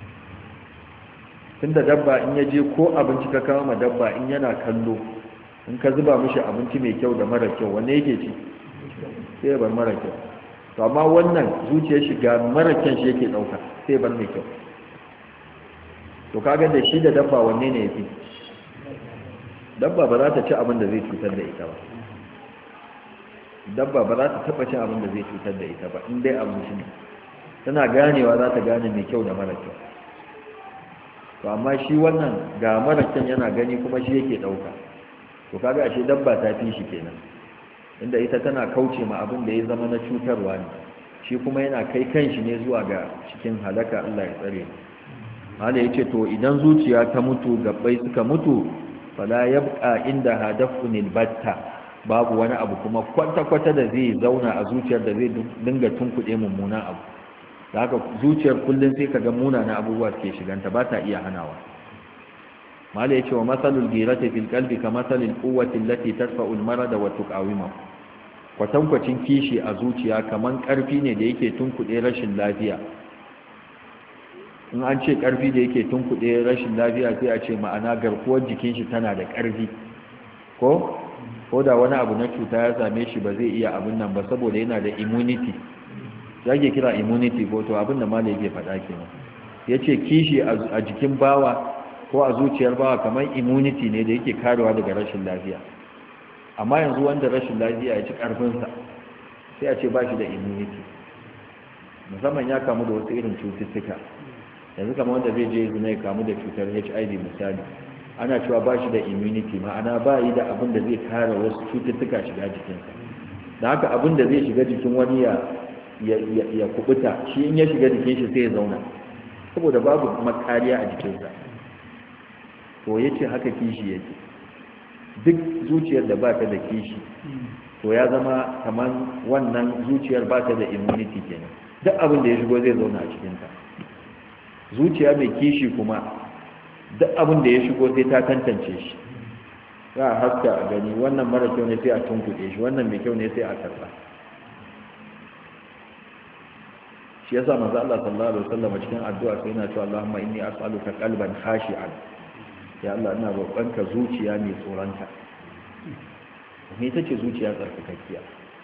Tunda dabba in ya je ko abinci ka kawo ma dabba, in yana kallo, in ka zuba mishi abinci mai kyau da mara kyau, wanne yake ci? Sai ya bar mara kyau. To amma wannan zuciyar shi ga mara kyan shi yake ɗauka, sai ya bar mai kyau. To kaga da shi da dabba wanne ne yafi? Dabba ba za ta ci abin da zai cutar da ita ba. Dabba ba za ta taba cin abin da zai cutar da ita ba, in dai abinci ne. Tana ganewa za ta gane mai kyau da mara kyau. To amma shi wannan ga mara kyan yana gani kuma shi yake ɗauka. To kaga ashe dabba ta fi shi kenan, inda ita tana kauce ma abin da ya zama na cutarwa ne, shi kuma yana kai kanshi ne zuwa ga cikin halaka Allah ya tsare Allah ya ce to idan zuciya ta mutu gabbai suka mutu fala yabqa inda hadafunil batta babu wani abu kuma kwata-kwata da zai zauna a zuciyar da zai dinga tunkuɗe mummunan abu da haka zuciyar kullum sai ka ga munanan abubuwa ke shiganta ba ta iya hanawa mala ya ce wa matsalul girata fil kalbi ka matsalin kuwatin lati tarfa'ul marada wa tuqawima kwatankwacin kishi a zuciya kaman karfi ne da yake tunkuɗe rashin lafiya in an ce karfi da yake tunkuɗe rashin lafiya sai a ce ma'ana garkuwar jikin shi tana da karfi ko ko da wani abu na cuta ya same shi ba zai iya abin nan ba saboda yana da immunity zage kira immunity ko to abin da malai yake faɗa kenan yace kishi a jikin bawa ko a zuciyar bawa kamar immunity ne da yake karewa daga rashin lafiya amma yanzu wanda rashin lafiya ya ci karfin sa sai a ce ba shi da immunity musamman ya kamu da wasu irin cututtuka yanzu kamar wanda zai je zina ya kamu da cutar H I V misali ana cewa ba shi da immunity ma'ana ba yi da abin da zai kare wasu cututtuka shiga jikinsa da haka abin da zai shiga jikin wani ya ya kubuta shi in ya shiga jikin shi sai ya zauna saboda babu makariya a jikinsa to ya ce haka kishi yake duk zuciyar da ba ta da kishi to ya zama kamar wannan zuciyar ba ta da immunity kenan duk abin da ya shigo zai zauna a cikinta zuciya mai kishi kuma duk abin da ya shigo sai ta tantance shi za a haska a gani wannan mara kyau ne sai a tunkuɗe shi wannan mai kyau ne sai a karɓa shi yasa manzo Allah sallallahu alaihi wasallam cikin addu'a sai yana cewa Allahumma inni as'aluka qalban khashi'an ya Allah ina roƙonka zuciya mai tsoronka me tace zuciya tsarkakakkiya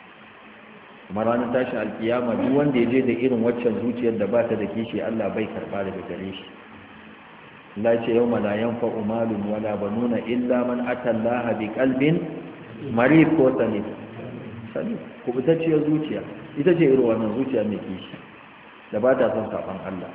kuma ranar tashin alkiyama duk wanda ya je da irin waccan zuciyar da ba ta da kishi Allah bai karba daga gare shi Allah ce yawma la yanfa'u malun wala banuna illa man ata Allah bi qalbin marid ko salim salim kubutacciyar zuciya ita ce irin wannan zuciya mai kishi da ba ta son saban Allah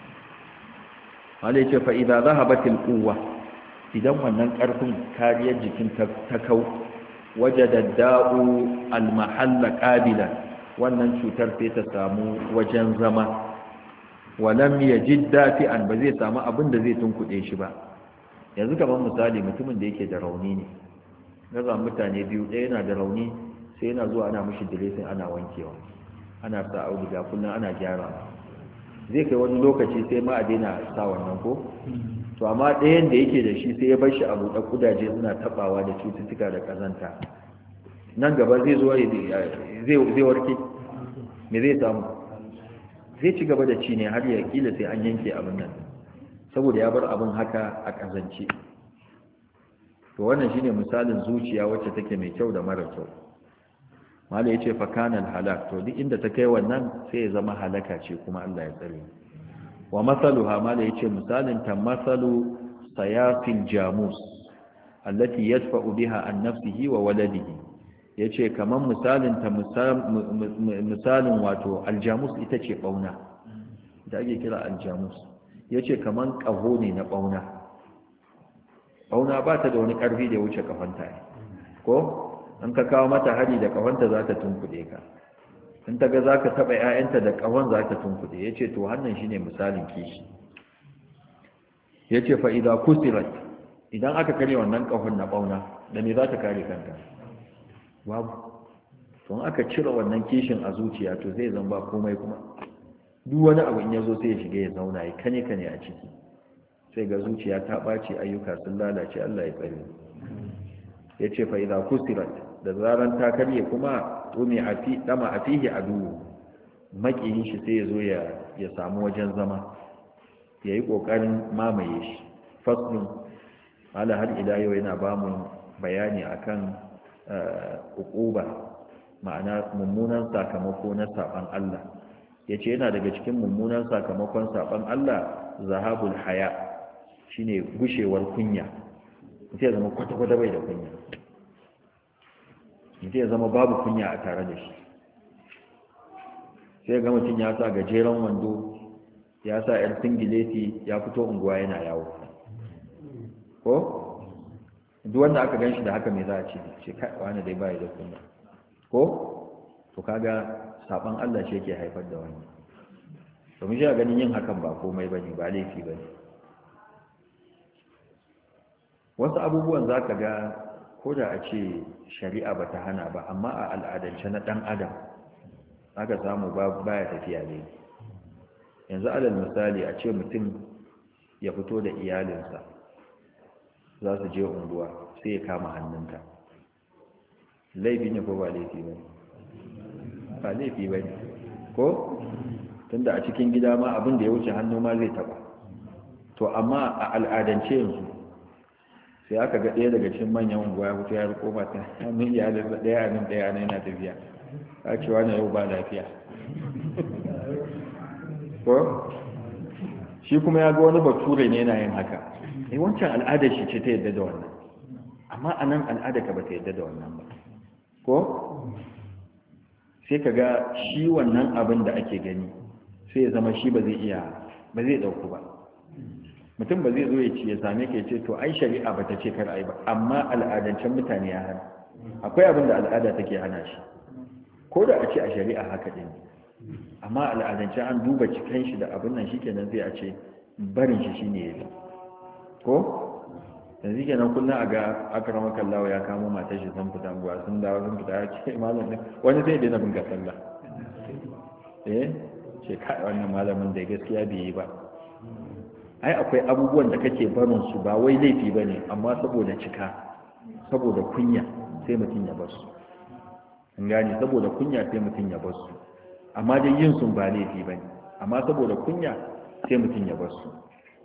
Allah ce fa idza zahabatil quwwa idan wannan karfin kariyar jikin ta kau wajada da'u al mahalla qabila wannan cutar sai ta samu wajen zama walam yajid dafi'an ba zai samu abin da zai tunkuɗe shi ba yanzu kamar misali mutumin da yake da rauni ne gaza mutane biyu ɗaya yana da rauni sai yana zuwa ana mishi diresin ana wankewa ana sa auduga kullum ana gyara zai kai wani lokaci sai ma a daina sa wannan ko to amma ɗayan da yake da shi sai ya bar shi a buɗe kudaje suna tabawa da cututtuka da kazanta nan gaba zai zo zai warke me zai samu zai ci gaba da ci ne har ya kila sai an yanke abin nan saboda ya bar abin haka a kazance to wannan shine misalin zuciya wacce take mai kyau da mara kyau mala yace fa kana halak to duk inda ta kai wannan sai ya zama halaka ce kuma Allah ya tsare wa masaluha mala yace misalin ta masalu sayafil jamus allati yadfa'u biha an nafsihi wa waladihi yace kaman misalin ta misalin wato aljamus ita ce bauna da ake kira aljamus yace kaman kaho ne na bauna bauna ba ta da wani karfi da ya wuce kafanta ko an ka kawo mata hari da kawanta za ta tunkuɗe ka in ta ga za ka taɓa 'ya'yanta da kawon za ta tunkuɗe ya ce to hannun shi ne misalin kishi ya ce fa'ida kusirat idan aka kare wannan kawon na ɓauna da me za ta kare kanta babu don aka cire wannan kishin a zuciya to zai zan ba komai kuma duk wani abu in ya zo sai ya shiga ya zauna ya kane kane a ciki sai ga zuciya ta ɓaci ayyuka sun lalace Allah ya tsare ya ce fa'ida kusirat da zaran ta karye kuma tumi dama a fihi a duhu makiyin shi sai ya zo ya samu wajen zama ya yi ƙoƙarin mamaye shi faslun ala har ila yau yana ba mu bayani akan uquba ma'ana mummunan sakamako na saban Allah ya ce yana daga cikin mummunan sakamakon saban Allah zahabul haya shine gushewar kunya mutum ya zama kwata-kwata bai da kunya mutum ya zama babu kunya a tare da shi sai ga mutum ya sa gajeren wando ya sa yar singileti ya fito unguwa yana yawo ko duk wanda aka gan shi da haka mai za a ce ce kai wani dai bai da kunya ko to kaga saban Allah shi yake haifar da wani to mun ji ganin yin hakan ba komai bane ba laifi bane wasu abubuwan zaka ga ko da a ce shari'a bata hana ba amma a al'adance na dan adam aka samu baya tafiya ne yanzu alal misali a ce mutum ya fito da iyalinsa za su je unguwa sai ya kama hannunta laifi ne ko ba laifi ba ba laifi ba ne ko tunda a cikin gida ma abin da ya wuce hannu ma zai taba to amma a al'adance yanzu sai aka ga ɗaya daga cikin manyan unguwa ya fito ya riko mata hannun iyalinsa ɗaya a nan ɗaya a nan yana tafiya a cewa na yau ba lafiya ko shi kuma ya ga wani bature ne yana yin haka eh wancan al'adar shi ce ta yadda da wannan amma a nan al'adar ka ba ta yadda da wannan ba ko sai ka ga shi wannan abin da ake gani sai ya zama shi ba zai iya ba zai ɗauku ba mutum ba zai zo ya ci ya same ka ya ce to ai shari'a ba ta ce kar ai ba amma al'adancen mutane ya hana akwai abin da al'ada take hana shi ko da a ce a shari'a haka ɗin amma al'adance an duba cikin shi da abin nan shikenan zai a ce barin shi shine yafi ko yanzu kenan kullum a ga akrama kallawa ya kamo matar shi sun fita guwa sun dawo sun fita ya ce malam ne wani zai daina bin sallah eh ce kai wannan malamin da gaskiya bai yi ba ai akwai abubuwan da kake barin su ba wai laifi bane amma saboda cika saboda kunya sai mutum ya bar su in gane saboda kunya sai mutum ya bar su amma dai yin sun ba laifi ba ne amma saboda kunya sai mutum ya bar su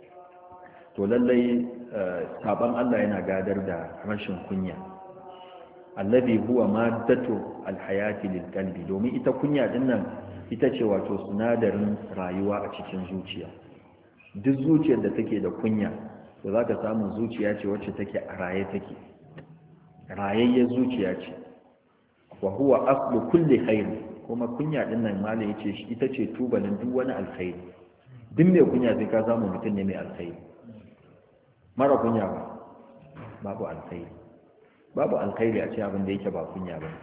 to lallai saban Allah yana gadar da rashin kunya allazi huwa maddatu alhayati lilqalbi domin ita kunya din nan ita ce wato sinadarin rayuwa a cikin zuciya duk zuciyar da take da kunya to zaka samu zuciya ce wacce take a raye take rayayyar zuciya ce wa huwa aslu kulli khair kuma kunya din nan malai yace shi ita ce tubalin duk wani alkhairi duk mai kunya sai ka samu mutum ne mai alkhairi mara kunya ba babu alkhairi babu alkhairi a ce abin da yake ba kunya ba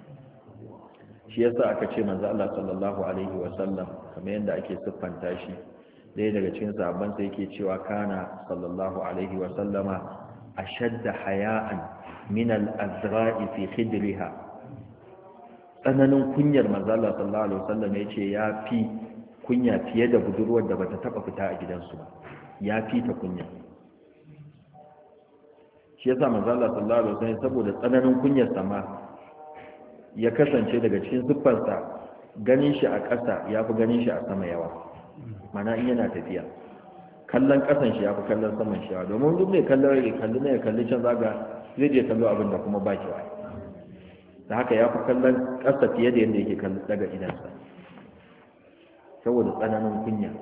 shi yasa aka ce manzo Allah sallallahu alaihi wa sallam kamar yanda ake siffanta shi daya daga cikin sahabban sai yake cewa kana sallallahu alaihi wa sallama ashadda haya'an min al-azra'i fi khidriha tsananin kunyar manzala sallallahu alaihi wasallam ya ce ya fi kunya fiye da budurwar da bata taba fita a gidansu ba ya fi ta kunya shi yasa manzala sallallahu alaihi wasallam saboda tsananin kunyar sama ya kasance daga cikin siffarsa ganin shi a ƙasa ya fi ganin shi a sama yawa mana in yana tafiya kallon ƙasan shi ya fi kallon saman shi yawa domin duk mai kallon ya kalli na ya kalli can zaga zai je kallo abin da kuma ba ki wa da haka ya fi kallon ƙasa fiye da yadda yake kallon daga idansa saboda tsananin kunya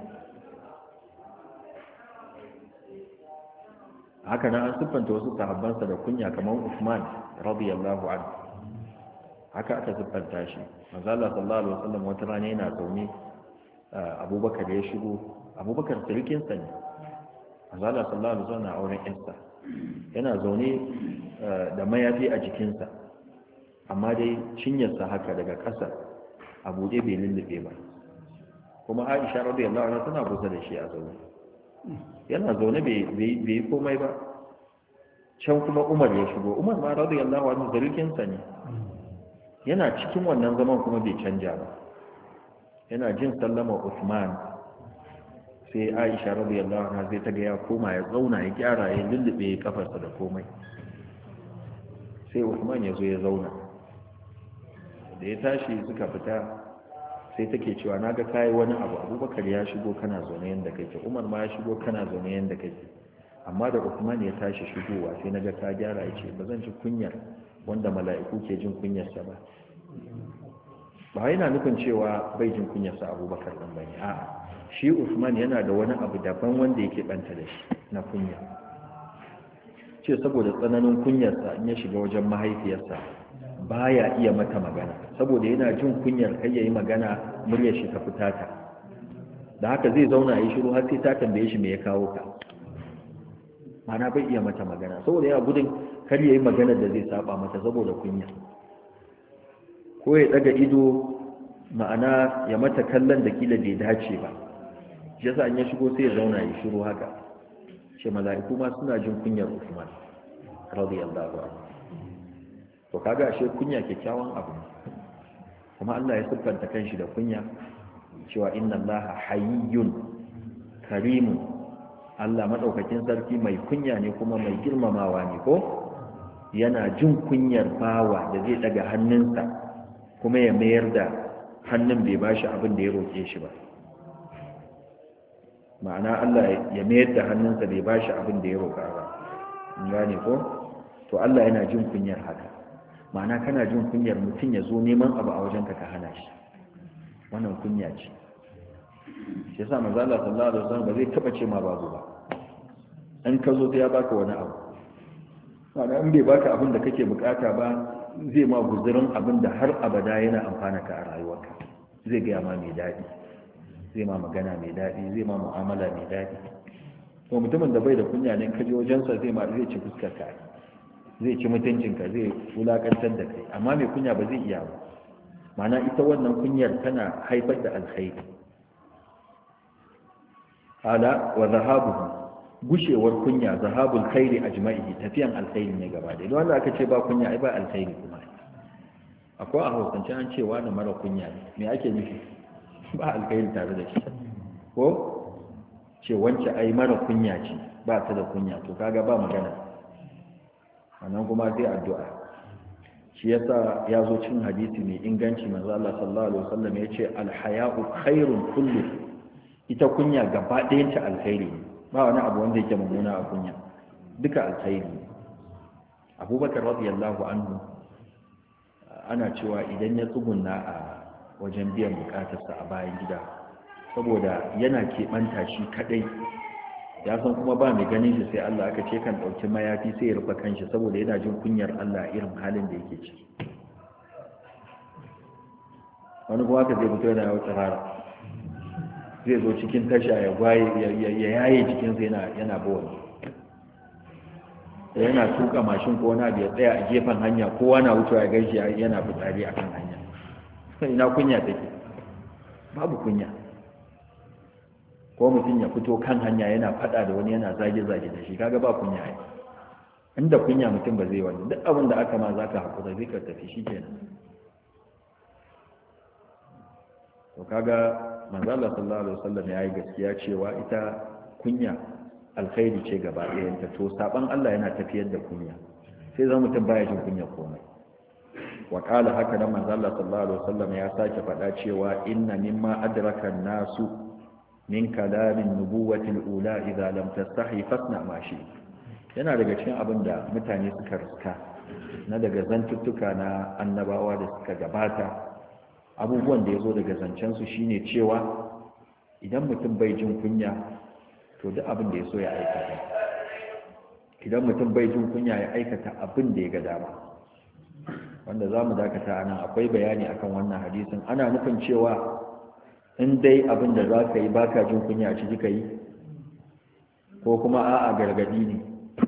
haka nan an siffanta wasu sahabbansa da kunya kamar Uthman radiyallahu anhu haka aka siffanta shi manzo Allah sallallahu alaihi wasallam wata rana yana zaune Abubakar ya shigo Abubakar sirkin sa ne manzo Allah sallallahu alaihi wasallam auren Esther yana zaune da mayafi a jikinsa amma dai cinyarsa haka daga ƙasa a buɗe bai lullube ba kuma Aisha radiyallahu anha tana kusa da shi a zaune yana zaune bai yi komai ba can kuma Umar ya shigo Umar ma radiyallahu anhu zarikinsa ne yana cikin wannan zaman kuma bai canja ba yana jin sallama Uthman sai Aisha radiyallahu anha zai ta ga ya koma ya zauna ya gyara ya lullube kafarsa da komai sai Uthman ya zo ya zauna da ya tashi suka fita sai take cewa naga kai wani abu Abubakar ya shigo kana zaune yanda kake Umar ma ya shigo kana zaune yanda kake amma da Uthman ya tashi shigowa sai naga ka gyara yace bazan ji kunyar wanda mala'iku ke jin kunyar sa ba ba yana nufin cewa bai jin kunyar sa Abubakar din bane a'a shi Uthman yana da wani abu daban wanda yake banta da shi na kunya ce saboda tsananin kunyar sa in ya shiga wajen mahaifiyarsa baya iya mata magana saboda yana jin kunyar kai yayi magana muryar shi ta fita ta da haka zai zauna yi shiru har sai ta tambaye shi me ya kawo ka mana bai iya mata magana saboda yana gudun kar yayi magana da zai saba mata saboda kunya ko ya daga ido ma'ana ya mata kallon da kila bai dace ba yasa an ya shigo sai ya zauna ya shiru haka ce mala'iku ma suna jin kunyar Uthman radiyallahu anhu to kaga ashe kunya kyakkyawan abu kuma Allah ya siffanta kanshi da kunya cewa inna Allaha hayyun karimun Allah madaukakin sarki mai kunya ne kuma mai girmamawa ne ko yana jin kunyar bawa da zai daga hannunsa kuma ya mayar da hannun bai bashi abin da ya roke shi ba ma'ana Allah ya mayar da hannunsa bai bashi abin da ya roka ba gane ko to Allah yana jin kunyar haka ma'ana kana jin kunyar mutum ya zo neman abu a wajenka ka hana shi wannan kunya ce shi yasa manzo Allah sallallahu alaihi wasallam ba zai taba ce ma babu ba in ka zo sai ya baka wani abu ma'ana in bai baka abin da kake bukata ba zai ma guzurin abin da har abada yana amfana ka a rayuwarka zai gaya ma mai daɗi zai ma magana mai daɗi zai ma mu'amala mai daɗi to mutumin da bai da kunya ne ka je wajensa zai ma zai ci fuskar ka zai ci mutuncinka zai wulakantar da kai amma mai kunya ba zai iya ba ma'ana ita wannan kunyar tana haifar da alkhairi ala wa zahabuhu gushewar kunya zahabul khairi ajma'ihi tafiyan alkhairi ne gaba da wanda aka ce ba kunya ai ba alkhairi kuma akwai a hausance an ce wani mara kunya ne me ake nufi ba alkhairi tare da shi ko ce wance ai mara kunya ce ba ta da kunya to kaga ba magana wannan kuma sai addu'a shi yasa ya zo cin hadisi mai inganci manzo Allah sallallahu alaihi wasallam ya ce alhaya'u khairun kullu ita kunya gaba ɗayan ta alkhairi ne ba wani abu wanda yake mummuna a kunya duka alkhairi abubakar radiyallahu anhu ana cewa idan ya tsugunna a wajen biyan bukatarsa a bayan gida saboda yana keɓanta shi kaɗai ya san kuma ba mai ganin shi sai Allah aka ce kan ɗauki mayafi sai ya rufe kanshi saboda yana jin kunyar Allah irin halin da yake ciki wani kuma ka zai fito yana yau tsirara zai zo cikin tasha ya gwaye ya yaye jikinsa yana yana bawa da yana tuka mashin ko na ya tsaya a gefen hanya kowa na wucewa ya gaishe yana fitsari akan hanya ina kunya take babu kunya ko mutum ya fito kan hanya yana fada da wani yana zage-zage da shi kaga ba kunya ai inda kunya mutum ba zai wani duk abin da aka ma zaka hakura zai ka tafi shi kenan to kaga manzo Allah sallallahu alaihi wasallam yayi gaskiya cewa ita kunya alkhairi ce gaba ɗayan ta to saban Allah yana tafiyar da kunya sai zan mutum baya jin kunya komai wa qala haka da manzo Allah sallallahu alaihi wasallam ya sake faɗa cewa inna mimma adraka an-nasu min kalamin nubuwati al-ula idza lam tastahi fasna ma shi yana daga cikin abin da mutane suka riska na daga zantuttuka na annabawa da suka gabata abubuwan da ya zo daga zancensu shine cewa idan mutum bai jin kunya to duk abin da ya so ya aikata idan mutum bai jin kunya ya aikata abin da ya ga dama wanda za mu dakata a nan akwai bayani akan wannan hadisin ana nufin cewa in dai abin da za ka yi ba ka jin kunya a ciki ka yi ko kuma a'a gargadi ne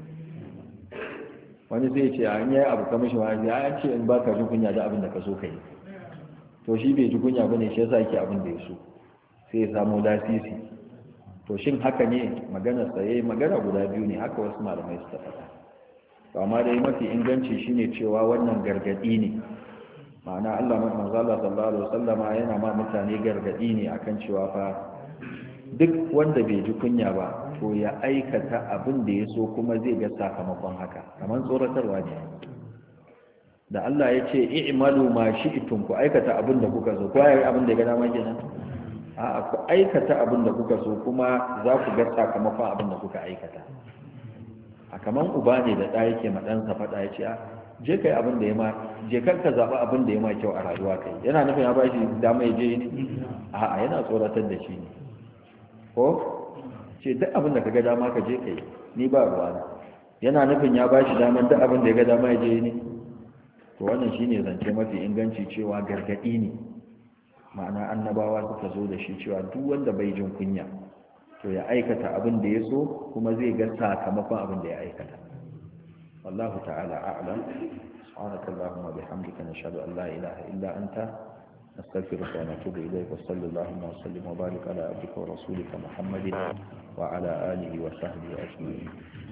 wani zai ce a yi abu kamar shi wani ya ce in ba ka jin kunya da abin da ka so ka yi to shi bai ji kunya bane shi yasa yake abin da ya so sai ya samu lasisi to shin haka ne magana tsaye magana guda biyu ne haka wasu malamai suka faɗa to amma dai mafi inganci shine cewa wannan gargadi ne ma'ana Allah manzo Allah sallallahu alaihi wasallama yana ma mutane gargadi ne akan cewa fa duk wanda bai ji kunya ba to ya aikata abin da ya so kuma zai ga sakamakon haka kamar tsoratarwa ne da Allah ya ce i'malu ma shi'tum ku aikata abin da kuka so ko yayi abin da ya ga dama kenan a'a ku aikata abin da kuka so kuma za ku ga sakamakon abin da kuka aikata a kaman uba ne da ɗa yake ma ɗansa faɗa ya ce a je kai abin da ya ma je kar ka zaɓi abin da ya ma kyau a rayuwa kai yana nufin ya bashi dama ya je ne a'a yana tsoratar da shi ne ko ce duk abin da ka ga dama ka je kai ni ba ruwa yana nufin ya bashi daman duk abin da ya ga dama ya je ne to wannan shine zance mafi inganci cewa gargadi ne ma'ana annabawa suka zo da shi cewa duk wanda bai jin kunya to ya aikata abin da ya so kuma zai ga sakamakon abin da ya aikata wallahu ta'ala a'lam سبحانك اللهم وبحمدك نشهد أن لا إله إلا أنت نستغفرك ونتوب إليك وصلى اللهم وسلم وبارك على عبدك ورسولك محمد وعلى آله وصحبه أجمعين.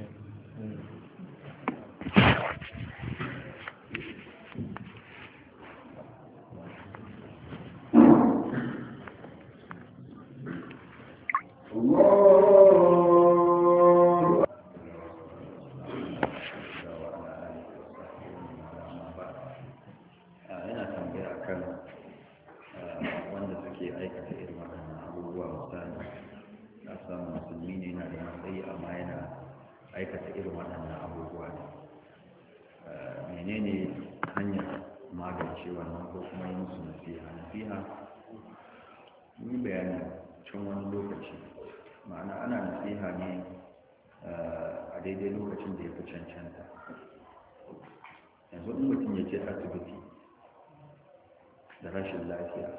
aikata irin waɗannan abubuwa ne menene hanyar magance wannan ko kuma yin su nasiha nasiha yi bayani cin wani lokaci ma'ana ana nasiha ne a daidai lokacin da ya fi cancanta yanzu in mutum ya je asibiti da rashin lafiya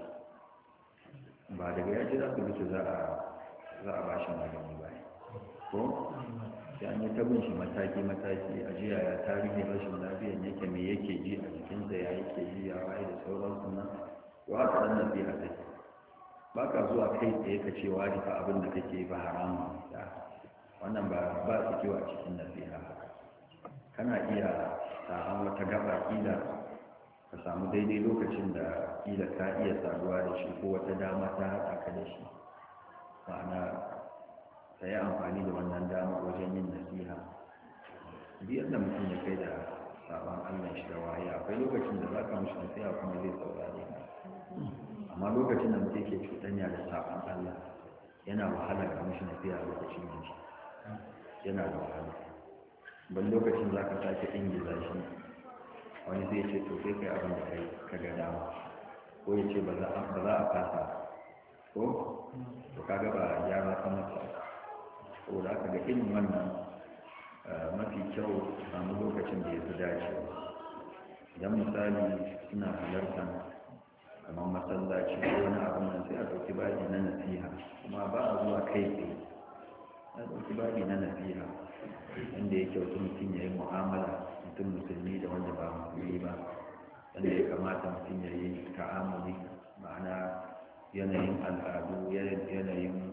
ba daga ya je asibiti za a ba shi magani ba ko sai an yi ta bin shi mataki-mataki a jiya ya tarihin rashin lafiyan yake mai yake ji a jikinsa ya yake ji ya waye da sauransu nan to haka nan nasiha take ba ka zuwa kai tsaye ka ce wa fa abin da kake ba haramun da wannan ba ba su kewa a cikin nasiha kana iya samun wata gaba kila ka samu daidai lokacin da kila ka iya saduwa da shi ko wata dama ta haɗa ka da shi ma'ana ta yi amfani da wannan dama wajen yin nasiha biyar da mutum ya kai da sabon allah shi da waye akwai lokacin da za ka mushi nasiha kuma zai saurare ka amma lokacin da mutum ke cuɗanya da sabon allah yana wahala ka mushi nasiha lokacin yin shi yana da wahala ban lokacin za ka sake ingiza shi wani zai ce to sai kai abin da kai ka ga dama ko ya ce ba za a fasa ko to kaga ba gyara sama ba saboda aka ga irin wannan mafi kyau samu lokacin da ya fi dace idan misali suna halartar kamar masallaci ko wani abin nan sai a ɗauki babi na nasiha kuma ba a zuwa kai tsaye a ɗauki babi na nasiha inda ya kyautu mutum ya yi mu'amala mutum musulmi da wanda ba musulmi ba wanda ya kamata mutum ya yi ta'amuli ma'ana yanayin al'adu yanayin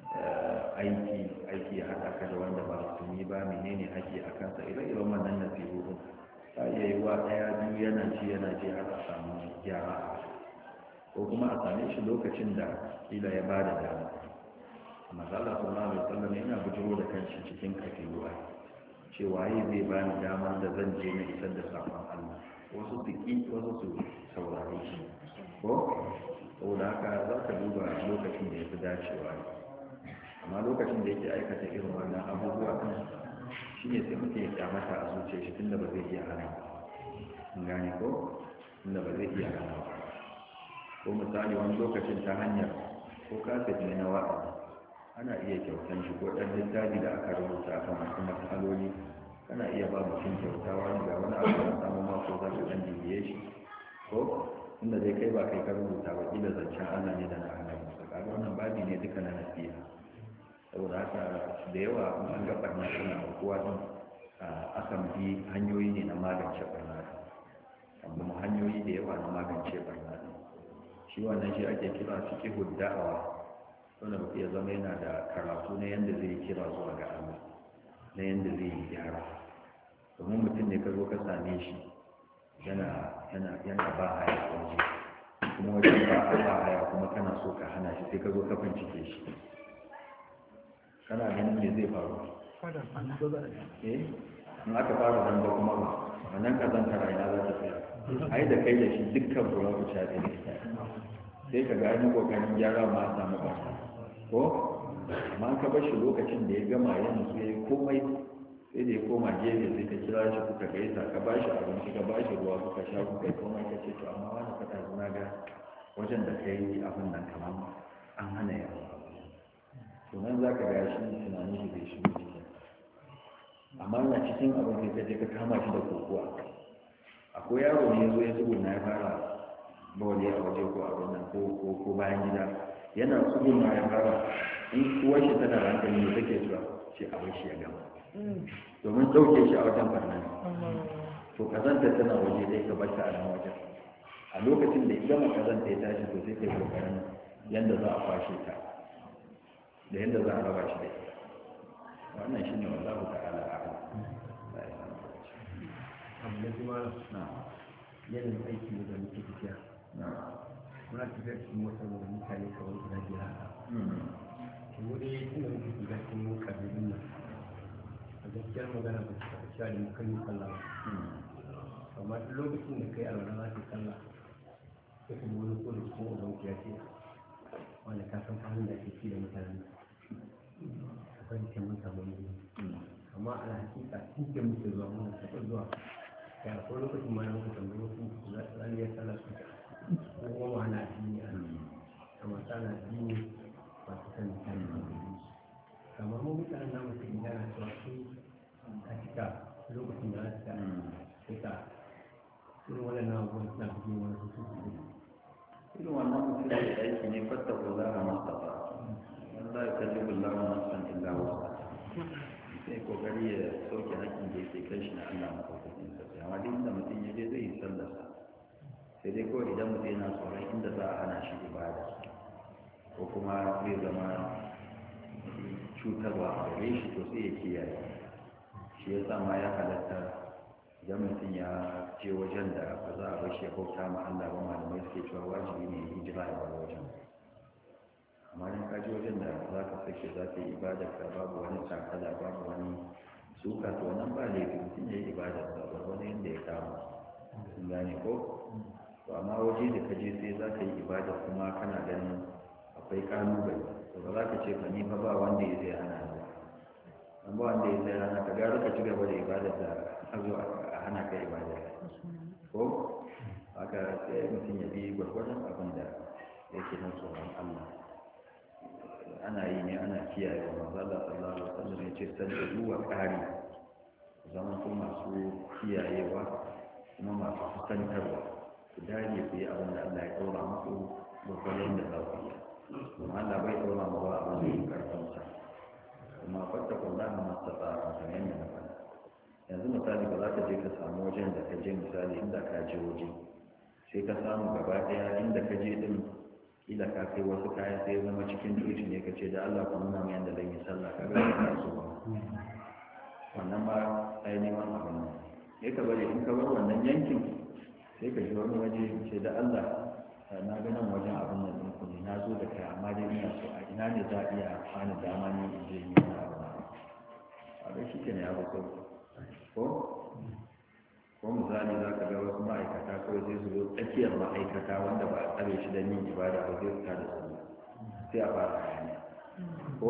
aiki aiki ya haɗa ka da wanda ba musulmi ba menene ake a kansa ire-iren wannan nasihohin ta iya yi wa ɗaya biyu yana ci yana ji har a samu gyara ko kuma a same shi lokacin da kila ya ba da dama amma Allah sallallahu alaihi wasallam yana bujiro da kanshi cikin kafiruwa cewa yi zai ba ni dama da zan je na isar da sakon Allah wasu su ki wasu su saurare shi ko saboda haka za ka duba lokacin da ya fi dacewa ne amma lokacin da yake aikata irin wannan abubuwa kan shi ne sai mutum ya kyamata a zuciya shi tunda ba zai iya hana in gane ko tunda ba zai iya hana ko misali wani lokacin ta hanyar ko kaset ne na wa'azi ana iya kyautan shi ko ɗan littafi da aka rubuta akan wasu matsaloli kana iya ba mutum kyauta wani ga wani abu da samu mako za ka ɗan bibiye shi ko inda zai kai ba kai ka rubuta ba kila zancen Allah ne da na hana musu kaga wannan babi ne duka na nasiha saboda haka da yawa in an ga barna suna aukuwa din akan bi hanyoyi ne na magance barna amma hanyoyi da yawa na magance barna shi wannan shi ake kira fiqhu da'awa wanda mutum ya zama yana da karatu na yanda zai kira zuwa ga Allah na yanda zai yi gyara domin mutum ne ka zo ka same shi yana yana yana ba haya waje kuma wajen ba a haya kuma kana so ka hana shi sai ka zo ka bincike shi kana ganin me zai faru eh in aka fara dan ba kuma ba wannan kazanta rayuwa za ta tsaya ai da kai da shi dukkan ruwa ku sha da sai ka gani kokarin gyara ma a samu ba ko amma ka bar shi lokacin da ya gama ya nutsu ya yi komai sai da ya koma gefe sai ka kira shi kuka gaisa ka ba shi abinci ka ba shi ruwa kuka sha kuka yi komai ka ce to amma wani faɗa zuna ga wajen da ka yi abin nan kamar an hana yawa to nan za ka ga shi tunanin shi zai shigo ciki amma na cikin abin sai ka je ka kama shi da kokowa akwai yaro ne ya zo ya tsuguna ya fara bawali a waje ko abin nan ko bayan gida yana tsuguna ya fara in uwar shi tana hankali ne take cewa ce a bar shi ya gama domin ɗauke shi a wajen barna to kazanta tana waje dai ka barta a nan wajen a lokacin da idan kazanta ya tashi to sai kai kokarin yanda za a kwashe ta da yanda za a raba shi da ita wannan shine wallahu ta'ala a'lam abu na kuma yanayin aiki ne da muke tafiya muna tafiya cikin motar da mutane kawai guda biyar haka kuma dai tunda muke shiga cikin kabilun nan a gaskiyar magana ba su taɓa cewa da mukan yi sallah ba amma duk lokacin da kai alwala za ka yi sallah sai ka wani ko da cikin ubanku ya ce wanda ka san fahimta da ke ci da mutane akwai cikin mun samu wani amma a hakika tun da muke zuwa muna taɓa zuwa ya akwai lokacin ma na muka tambayi wasu za su zan iya sallah su ko kuma ana addini a nan amma sana addini ba su san mutane ba su yi kamar mu mutanen namu su gida na cewa su a cika lokacin da za su ta cika irin waɗannan abubuwan suna fiye wani su su irin wannan mutum da aiki ne fatta ko za a masa ba wanda ya kalli bullawa na san illa wasa sai kokari ya sauke hakkin da yake kai shi na Allah maɗaukakin sarki amma duk inda mutum ya je zai yi sallarsa sai dai kawai idan mutum yana tsoron inda za a hana shi ibada ko kuma zai zama cutarwa a gare shi to sai ya kiyaye shi ya sa ma ya halatta idan mutum ya je wajen da ba za a bar shi ya bauta ma Allah ba malamai suke cewa wajibi ne hijira ya bar wajen amma in ka je wajen da za ka sake za ka yi ibadar ka babu wani takala babu wani suka to wannan ba laifi mutum ya yi ibadar sa ba wani yadda ya kama sun gane ko to amma waje da ka je sai za ka yi ibadar kuma kana ganin akwai kalubale to ba za ka ce ba ni fa ba wanda ya zai hana ni an ba wanda ya zai hana ka gara ka ci gaba da ibadar da a zo a hana ka ibadar ko haka sai mutum ya bi gwargwadon abin da yake nan tsoron Allah ana yi ne ana kiyaye wa manzala sallallahu alaihi wasallam ya ce sallu wa qari zaman ku masu kiyayewa kuma masu kusantarwa ku dage ku yi abin da Allah ya ɗora muku gwargwadon da za ku yi kuma Allah bai ɗora mu ba abin da ya karfin sa kuma fatta kullum ma tsara kamar yadda na faɗa yanzu misali ba za ka je ka samu wajen da ka je misali inda ka je waje sai ka samu gaba ɗaya inda ka je din kila ka kai wasu kayan sai zama cikin duki ne ka ce da Allah ku nuna mai yadda zan yi sallah ka ga ka so ba wannan ma ai neman abin nan sai ka bari in ka bar wannan yankin sai ka ji wani waje ce da Allah na ga nan wajen abin nan din ku ne na zo da kai amma dai ina so a ina ne za a iya bani dama ne in je yi wani abu na a ga shi ke ne ya ko ko ko misali za ka ga wasu ma'aikata kawai sai su zo tsakiyar ma'aikata wanda ba a tsare shi da yin ibada ba zai fita da su sai a fara hayaniya ko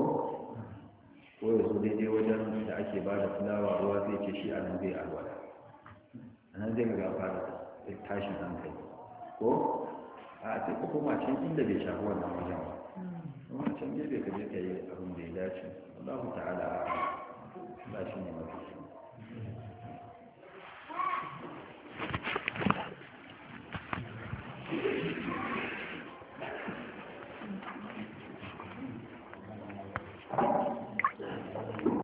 ko ya zo daidai wajen da ake ba da fulawa ruwa zai ce shi a nan zai alwala a nan zai ga fara tashin hankali ko a sai ka koma can inda bai shafi wannan wajen ba kuma can gefe ka je ka yi abin da ya dace Allahu ta'ala ba shi ne mafi Thank you.